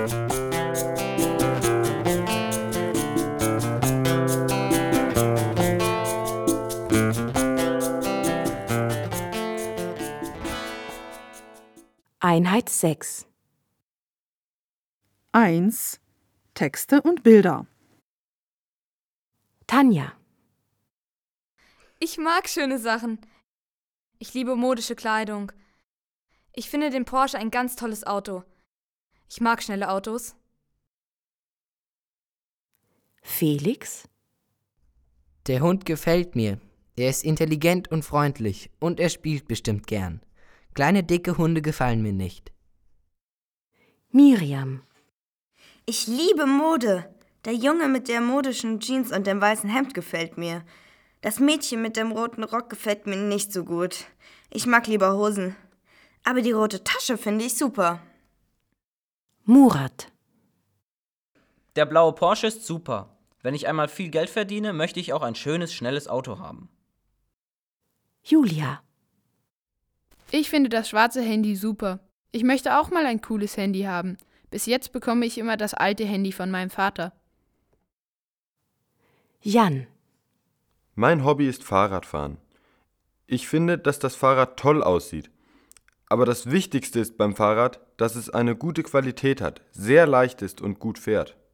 Einheit 6. 1. Texte und Bilder. Tanja. Ich mag schöne Sachen. Ich liebe modische Kleidung. Ich finde den Porsche ein ganz tolles Auto. Ich mag schnelle Autos. Felix. Der Hund gefällt mir. Er ist intelligent und freundlich und er spielt bestimmt gern. Kleine, dicke Hunde gefallen mir nicht. Miriam. Ich liebe Mode. Der Junge mit der modischen Jeans und dem weißen Hemd gefällt mir. Das Mädchen mit dem roten Rock gefällt mir nicht so gut. Ich mag lieber Hosen. Aber die rote Tasche finde ich super. Murat. Der blaue Porsche ist super. Wenn ich einmal viel Geld verdiene, möchte ich auch ein schönes, schnelles Auto haben. Julia. Ich finde das schwarze Handy super. Ich möchte auch mal ein cooles Handy haben. Bis jetzt bekomme ich immer das alte Handy von meinem Vater. Jan. Mein Hobby ist Fahrradfahren. Ich finde, dass das Fahrrad toll aussieht. Aber das Wichtigste ist beim Fahrrad, dass es eine gute Qualität hat, sehr leicht ist und gut fährt.